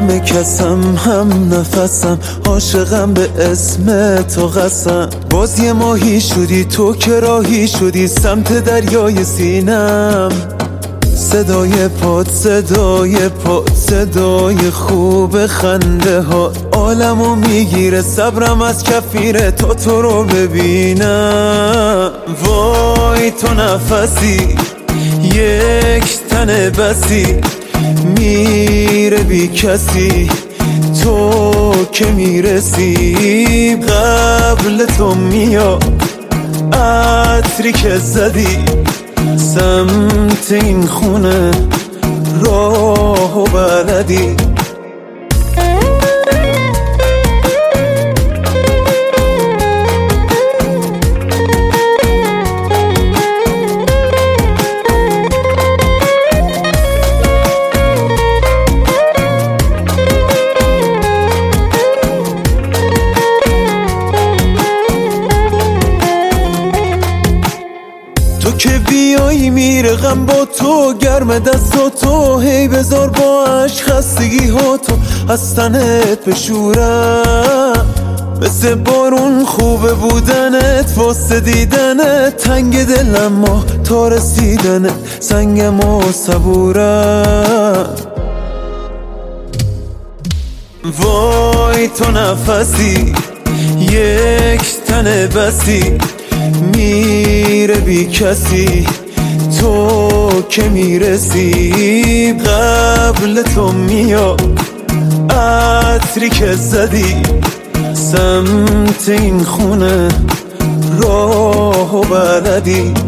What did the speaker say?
همه کسم، هم نفسم، عاشقم به اسم تو قسم. باز یه ماهی شدی تو که راهی شدی سمت دریای سینم. صدای پاد، صدای پاد، صدای خوب خنده ها عالمو میگیره، صبرم از کفیره تا تو رو ببینم. وای تو نفسی، یک تن بسی، میره بی کسی، تو که میرسی. قبل تو میاد عطری که زدی سمت این خونه، راه و بلدی. تو که بیایی میره غم با تو، گرم دست تو هی بذار با عشق خستگی ها تو از تنت بشورم. مثل بارون خوبه بودنت، واسه دیدنت تنگ دلم ما تا رسیدنت سنگم و صبورم. وای تو نفسی، یک تن بسی، میره بی کسی، تو که میرسی. قبل تو میاد عطری که زدی سمت این خونه، راه و بلدی.